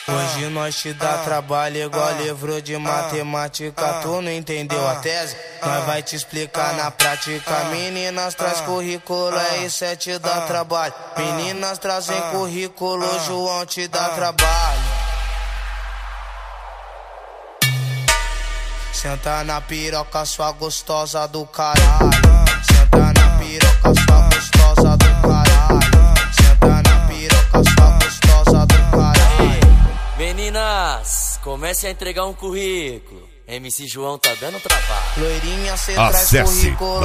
Hoje nós te dá trabalho igual livro de matemática. Tu não entendeu a tese? Nós vai te explicar na prática. Meninas traz currículo, isso é te dá trabalho. Meninas trazem currículo, João te dá trabalho. Senta na piroca, sua gostosa do caralho. Senta na piroca, sua gostosa do caralho. Senta na piroca, sua gostosa do caralho. Meninas, comece a entregar um currículo. MC João tá dando trabalho. Loirinha, cê traz Acesse currículo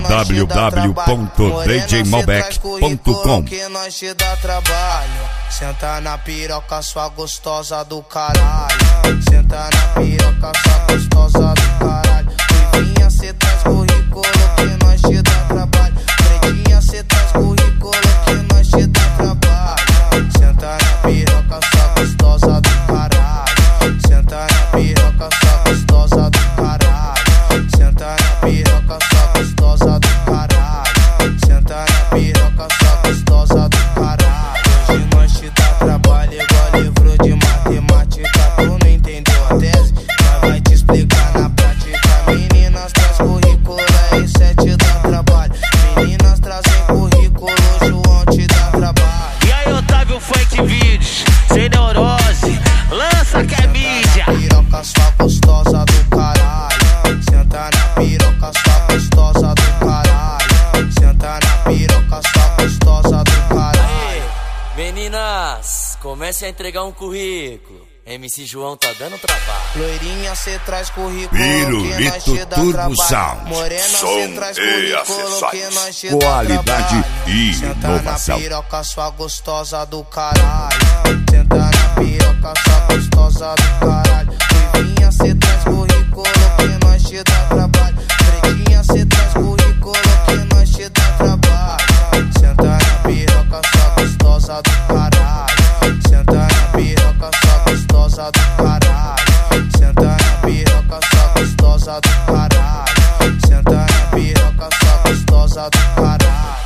www.djmalbec.com. que nós te dá trabalho. Senta na piroca, sua gostosa do caralho. Senta na piroca, sua gostosa do caralho. Loirinha, cê traz currículo que nós te dá trabalho. Pretinha, cê traz currículo que nós te dá trabalho. Senta na piroca, sua gostosa do caralho. Senta na piroca, sua gostosa do caralho. Senta na piroca, sua gostosa do caralho. Senta na piroca, sua gostosa do caralho. Hoje nós te dá trabalho igual livro de matemática. Tu não entendeu a tese? Nós vai te explicar na prática. Meninas traz currículo, isso é te dá trabalho. Meninas trazem currículo, João te dá trabalho. E aí, Otávio Funk Vídeos, sem neurose, lança que é mídia. Piroca, sua gostosa do caralho. Senta na piroca, sua gostosa do caralho. Senta na piroca, sua gostosa do caralho. Meninas, comece a entregar um currículo. MC João tá dando trabalho. Loirinha, cê traz currículo Pirulito que nós te dá Turbo trabalho. Sound. Morena, Som cê traz e currículo que nós te dá qualidade trabalho. e Senta inovação. na piroca, sua gostosa do caralho. Senta na piroca, sua gostosa do caralho. Loirinha, cê traz currículo que nós te dá trabalho. Pretinha, cê traz currículo que nós te dá trabalho. Senta na piroca, sua gostosa do caralho. Senta na piroca, sua gostosa do caralho. Senta na piroca, sua gostosa do caralho. Senta na piroca, sua gostosa do caralho.